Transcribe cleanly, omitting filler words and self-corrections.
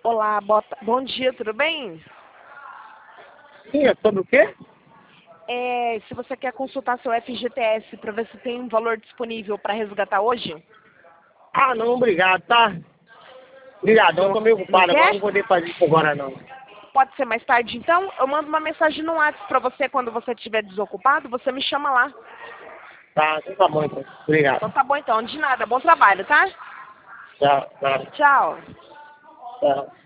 Olá, bom dia, tudo bem? Sim, é sobre o quê? Se você quer consultar seu FGTS para ver se tem um valor disponível para resgatar hoje? Ah, não, obrigado, tá? Obrigadão, tô meio Não ocupado agora, quer? não vou poder fazer isso agora não. Pode ser mais tarde então? Eu mando uma mensagem no WhatsApp para você quando você estiver desocupado, você me chama lá. Tá, então tá bom então. Então Obrigado. tá bom então, de nada, bom trabalho, tá? Tchau, tchau, Tchau. tchau.